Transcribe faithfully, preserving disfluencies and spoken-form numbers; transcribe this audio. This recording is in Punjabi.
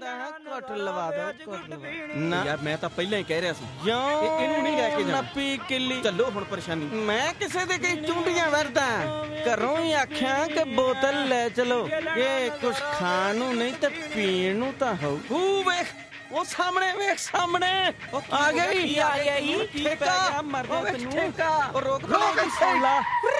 ਕਹਿੰਦਾ ਹਾਂ ਘੁੱਟ ਲਵਾ ਦੋ ਘੁੱਟ ਲਵਾ ਨਾ ਯਾਰ ਮੈਂ ਤਾਂ ਪਹਿਲਾਂ ਹੀ ਕਹਿ ਰਿਹਾ ਸੀ ਕਿਉਂ ਇਹਨੂੰ ਨਹੀਂ ਲੈ ਕੇ ਜਾਣਾ ਨੱਪੀ ਕਿੱਲੀ ਚੱਲੋ ਹੁਣ ਪਰੇਸ਼ਾਨੀ ਮੈਂ ਕਿਸੇ ਦੇ ਕਈ ਚੁੰਡੀਆਂ ਵਰਦਾ ਘਰੋਂ ਹੀ ਆਖਿਆ ਕਿ ਬੋਤਲ ਲੈ ਚਲੋ ਇਹ ਕੁਛ ਖਾਣ ਨੂੰ ਨਹੀਂ ਤੇ ਪੀਣ ਨੂੰ ਤਾਂ ਹੋਊ ਉਹ ਵੇਖ ਉਹ ਸਾਹਮਣੇ ਵੇਖ ਸਾਹਮਣੇ ਆ ਗਈ ਆ ਗਿਆ ਹੀ ਠੇਕਾ ਮਰਦਾ ਉਹ ਵੇਖ ਤੈਨੂੰ ਠੇਕਾ ਉਹ ਰੋਕ ਰੋਕ ਸੌਲਾ